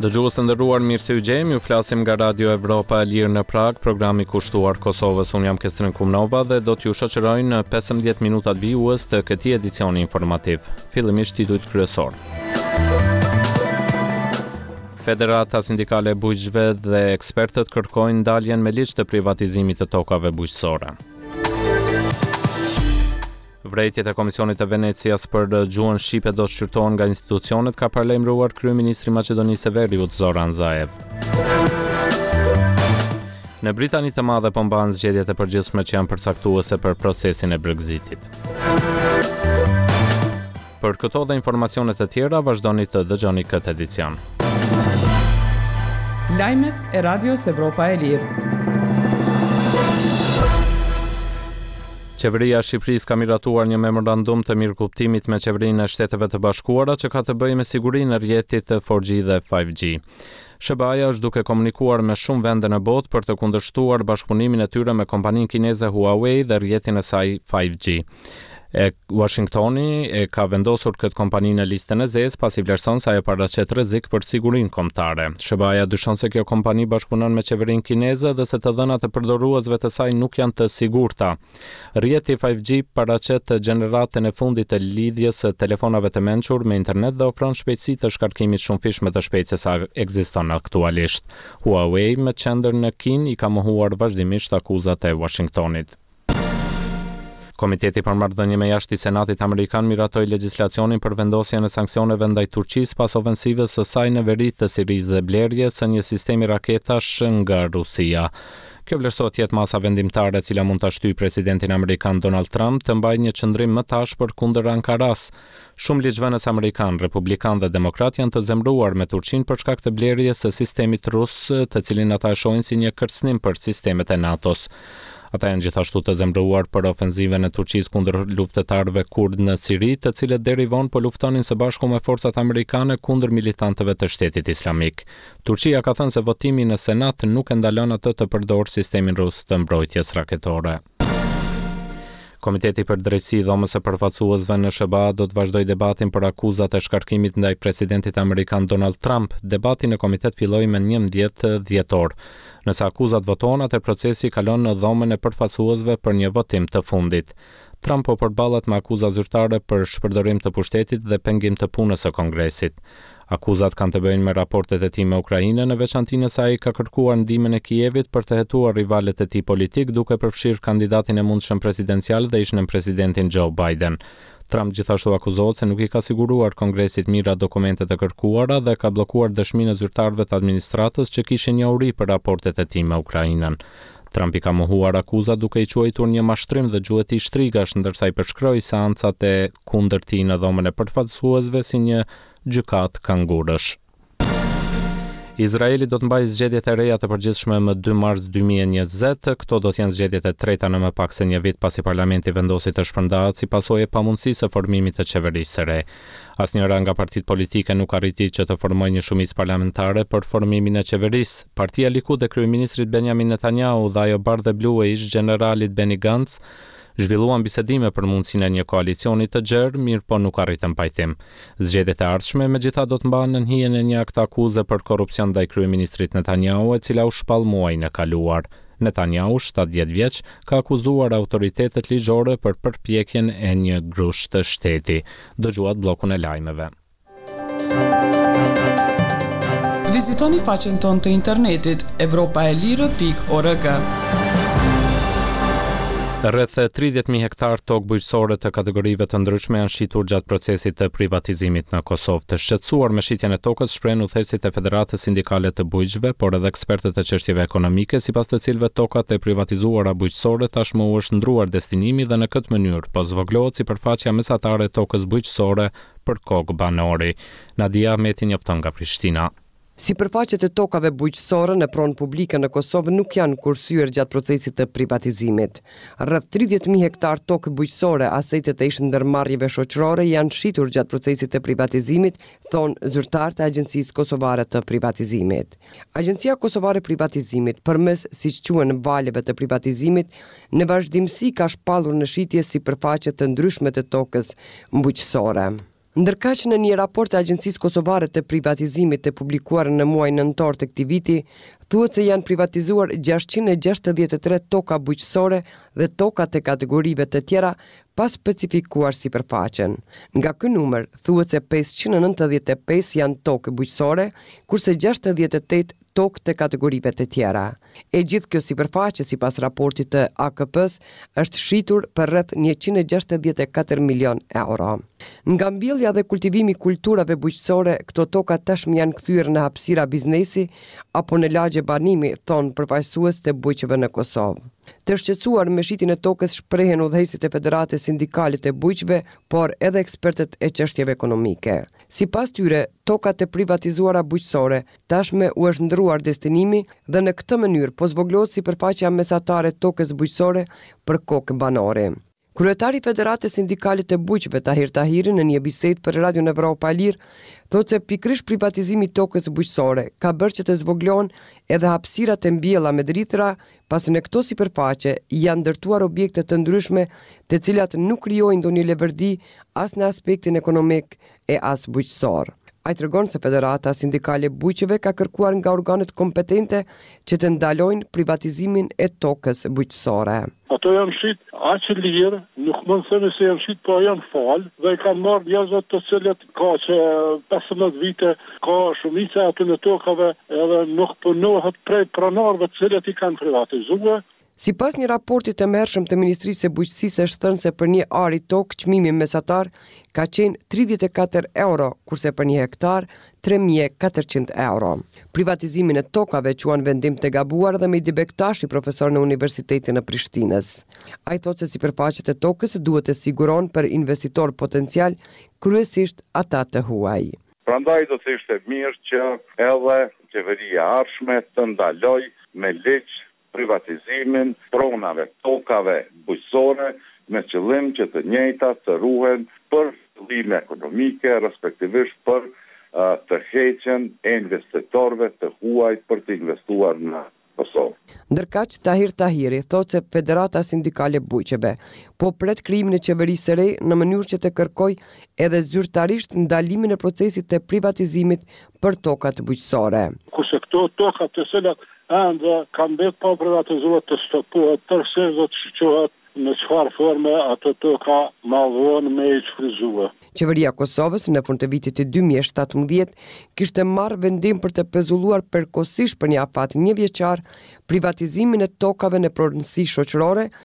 Dëgjues të nderuar, mirë se u gjejmë, ju flasim nga Radio Evropa e Lirë në Prag, programi kushtuar Kosovës. Unë jam Kestrin Kumnova dhe do t'ju shoqëroj në 15 minutat vijues të këtij edicioni informativ. Fillimisht titujt kryesor. Federata Sindikale e Bujqësve dhe ekspertët kërkojnë ndaljen me ligj të privatizimit të tokave bujqësore. Vrejtjet e Komisionit të Venecias për gjuhën shqipe do shqyrtohen nga institucionet, ka paralajmëruar kryeministri i Maqedonisë së Veriut Zoran Zaev. Në Britani të Madhe po mbahen zgjedhjet e përgjithshme që janë përcaktuese për procesin e Brexitit. Për këto dhe informacione të tjera, vazhdoni të dëgjoni këtë edicion. Lajmet e Radios Evropa e Lirë. Qeveria e Shqipërisë ka miratuar një memorandum të mirëkuptimit me Qeverinë e Shteteve të Bashkuara që ka të bëjë me sigurinë e rrjetit të 4G dhe 5G. SBA-ja është duke komunikuar me shumë vende në botë për të kundërshtuar bashkëpunimin e tyre me kompaninë kineze Huawei dhe rrjetin e saj 5G. Washingtoni e ka vendosur këtë kompani në listën e zezë pasi vlerëson se ajo paraqet rrezik për sigurinë kombëtare. SBA-ja dyshon se kjo kompani bashkëpunon me qeverinë kineze dhe se të dhënat e përdoruesve të saj nuk janë të sigurta. Rrjeti 5G paraqet gjeneratën e fundit të lidhjes së telefonave të mençur me internet dhe ofron shpejtësi të shkarkimit shumëfishme të shpejtë se sa ekziston aktualisht. Huawei me qendër në Kinë i ka mohuar vazhdimisht akuzat e Washingtonit. Komiteti për marrëdhënie me jashtë i Senatit Amerikan miratoi legjislacionin për vendosjen e sanksioneve ndaj Turqisë pas ofensivës së saj në veri të Sirisë dhe blerjes së një sistemi raketash nga Rusia. Kjo vlerësohet jetë masa vendimtare e cila mund ta shtyjë presidentin amerikan Donald Trump të mbajë një qëndrim më tashpër kundër Ankaras. Shumë ligjvënës amerikan, republikan dhe demokrat janë të zemruar me Turqinë për shkak të blerjes së sistemit rus, të cilin ata e shohin si një kërcënim për sistemet e NATO-s. Ata janë gjithashtu të zemruar për ofenzivën e Turqisë kundër luftëtarëve kurd në Siri, të cilët deri vonë po luftonin së bashku me forcat amerikane kundër militantëve të Shtetit Islamik. Turqia ka thënë se votimi në Senat nuk e ndalon atë të përdorë sistemin rus të mbrojtjes raketore. Komiteti për drejtësi dhomës së përfaqësuesve në SBA do të vazhdojë debatin për akuzat e shkarkimit ndaj presidentit amerikan Donald Trump. Debati në komitet filloi me 11 dhjetor. Nëse akuzat votohen, atë procesi kalon në dhomën e përfaqësuesve për një votim të fundit. Trump po përballet me akuza zyrtare për shpërdorim të pushtetit dhe pengim të punës së Kongresit. Akuzat kanë të bëjnë me raportet e tij me Ukrainën, në veçantë nëse ai ka kërkuar ndihmën e Kijevit për të hetuar rivalet e tij politik, duke përfshirë kandidatin e mundshëm presidencial dhe ishin presidentin Joe Biden. Trump gjithashtu akuzohet se nuk i ka siguruar Kongresit mira dokumentet e kërkuara dhe ka bllokuar dëshminë e zyrtarëve të administratës që kishin njohuri për raportet e tij me Ukrainën. Trump i ka mohuar akuzat duke i quajtur një mashtrim dhe gjuhët i shtrigash, ndërsa i përshkroi seancat e kundër tij në dhomën e përfaqësuesve si një gjykat kangurësh. Izraeli do të mbajë zgjedhjet e reja të përgjithshme më 2 mars 2020. Këto do të jenë zgjedhjet e treta në më pak se një vit pasi parlamenti vendosi të shpërndahet si pasojë e pamundësisë së formimit të qeverisë së re. Asnjëra nga partitë politike nuk arriti që të formojë një shumicë parlamentare për formimin e qeverisë. Partia Likud e kryeministrit Benjamin Netanyahu dhe ajo bardhë e blu e ish generalit Benny Gantz zhvilluan bisedime për mundësinë e një koalicioni të gjerë, mirë po nuk arritën pajtim. Zgjedhjet e ardhshme megjithatë do të mbahen në hijen e një akte akuze për korrupsion ndaj kryeministrit Netanyahu, e cila u shpall muajin e kaluar. Netanyahu, 70 vjeç, ka akuzuar autoritetet ligjore për përpjekjen e një grush të shteti. Dëgjuat bllokun e lajmeve. Vizitoni faqen tonë të internetit europaelire.org. Rreth 30.000 hektar tokë bujqësore të kategorive të ndryshme janë shitur gjatë procesit të privatizimit në Kosovë. Të shqetësuar me shitjen e tokës shprehen udhëheqësit e Federatës Sindikale të Bujqësve, por edhe ekspertët e çështjeve ekonomike, sipas të cilëve tokat e privatizuara bujqësore tashmë u është ndruar destinimi dhe në këtë mënyrë po zvoglohet sipërfaqja mesatare e tokës bujqësore për kokë banori. Nadia Ahmeti njofton nga Prishtina. Sipërfaqet e tokave bujqësore në pronë publike në Kosovë nuk janë kursyer gjatë procesit të privatizimit. Rreth 30.000 hektar tokë bujqësore asetet e ish ndërmarrjeve shoqërore janë shitur gjatë procesit të privatizimit, thonë zyrtarët e Agjencisë Kosovare të Privatizimit. Agjencia Kosovare e Privatizimit, përmes siç quhen valeve të privatizimit, në vazhdimsi ka shpallur në shitje sipërfaqe të ndryshme të tokës bujqësore. Ndërkaq në një raport të Agjencisë Kosovare të Privatizimit të publikuar në muajin nëntor të këtij viti, thuhet se janë privatizuar 663 toka bujqësore dhe toka të kategorive të tjera pa specifikuar sipërfaqen. Nga ky numër, thuhet se 595 janë tokë bujqësore, kurse 68 tokë të kategorive të tjera. E gjithë kjo sipërfaqe, sipas raportit të AKP-s, është shitur për rreth 164 milion euro. Nga mbjellja dhe kultivimi kulturave bujqësore, këto toka tashmë janë kthyer në hapësira biznesi apo në lagje banimi, thonë përfaqësues të bujqeve në Kosovë. Të shqetësuar me shitjen e tokës shprehen udhëheqësit e Federatës Sindikale të Bujqeve, por edhe ekspertët e çështjeve ekonomike. Sipas tyre, tokat e privatizuara bujqësore tashmë u është ndruar destinimi dhe në këtë mënyrë po zvoglohet sipërfaqja mesatare e tokës bujqësore për kokë banore. Kryetari i Federatës Sindikale të Bujqeve Tahir Tahiri në një bisedë për Radio Evropa e Lirë thotë se pikërisht privatizimi i tokës bujqësore ka bërë që të zvoglohen edhe hapësirat e mbjella me dritra, pasi në këto sipërfaqe janë ndërtuar objekte të ndryshme të cilat nuk krijojnë ndonjë leverdi as në aspektin ekonomik e as bujqësor. Ai tregon se Federata Sindikale e Bujqeve ka kërkuar nga organet kompetente që të ndalojnë privatizimin e tokës bujqësore. Ato janë shit aq lirë, nuk mund të themi se janë shit, po janë fal, dhe i kanë marrë njerëzve të cilët ka që 15 vite ka shumica aty në tokave edhe nuk punohet prej pronarëve të cilët i kanë privatizuar. Sipas një raporti të mërshëm të Ministrisë së Bujqësisë është thënë se për një ari tokë çmimi mesatar ka qenë 34 euro, kurse për një hektar 3.400 euro. Privatizimin e tokave quan vendim të gabuar dhe Mehdi Bektashi, profesor në Universitetin e Prishtinës. Ai thotë se sipërfaqet e tokës duhet të sigurohen për investitor potencial, kryesisht ata të huaj. Prandaj do të ishte mirë që edhe qeveria e ardhshme të ndaloj me ligj privatizimin pronave tokave bujqësore me qëllim që të njëjtat të ruhen për qëllime ekonomike, respektivisht për të heqjen e investitorëve të huaj për të investuar në Kosovë. Ndërkaq Tahir Tahiri thotë se Federata Sindikale e Bujqeve po pret krijimin e qeverisë së re në mënyrë që të kërkojë edhe zyrtarisht ndalimin e procesit të privatizimit për tokat bujqësore. Kurse këto tokat të cilat ende kanë betë pa privatizuar të stopohet, tërse do të shqohet në çfarë forme ato toka më vonë me i shfrytzuar. Qeveria e Kosovës në fund të vitit të 2017 kishte marrë vendim për të pezulluar përkohësisht për një afat një vjeçar privatizimin e tokave në pronësi shoqërore